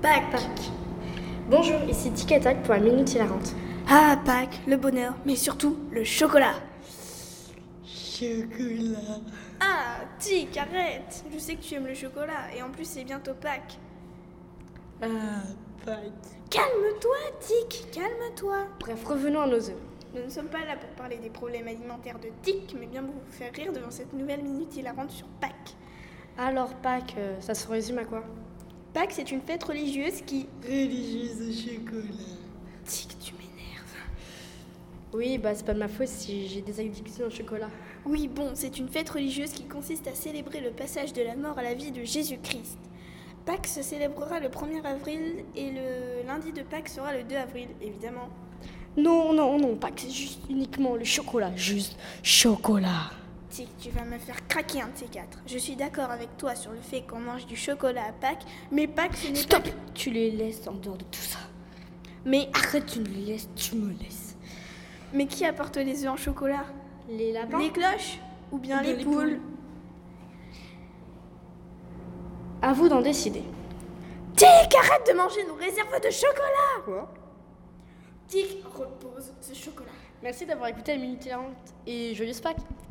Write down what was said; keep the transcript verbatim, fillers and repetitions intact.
Pâques. Pâques. Bonjour, ici Tic et Tac pour la Minute Hilarante. Ah, Pâques, le bonheur, mais surtout le chocolat. Chocolat. Ah, Tic, arrête. Je sais que tu aimes le chocolat et en plus c'est bientôt Pâques. Ah, Pâques. Calme-toi, Tic, calme-toi. Bref, revenons à nos œufs. Nous ne sommes pas là pour parler des problèmes alimentaires de Tic, mais bien pour vous faire rire devant cette nouvelle Minute Hilarante sur Pâques. Alors Pâques, euh, ça se résume à quoi? Pâques, c'est une fête religieuse qui... Religieuse au chocolat. Tic, tu m'énerves. Oui, bah c'est pas de ma faute si j'ai des addictions au chocolat. Oui, bon, c'est une fête religieuse qui consiste à célébrer le passage de la mort à la vie de Jésus-Christ. Pâques se célébrera le premier avril et le lundi de Pâques sera le deux avril, évidemment. Non, non, non, Pâques, c'est juste uniquement le chocolat, juste chocolat. Tic, tu vas me faire craquer un de ces quatre. Je suis d'accord avec toi sur le fait qu'on mange du chocolat à Pâques, mais Pâques ce n'est Stop! pas... Tu les laisses en dehors de tout ça. Mais Arrête, tu me les laisses, tu me laisses. Mais qui apporte les œufs en chocolat? Les lapins? Les cloches? Ou bien Ou bien les, les poules, poules. À vous d'en décider. Tic, arrête de manger nos réserves de chocolat! Quoi? Tic, repose ce chocolat. Merci d'avoir écouté la Minute Hilarante et joyeuse Pâques.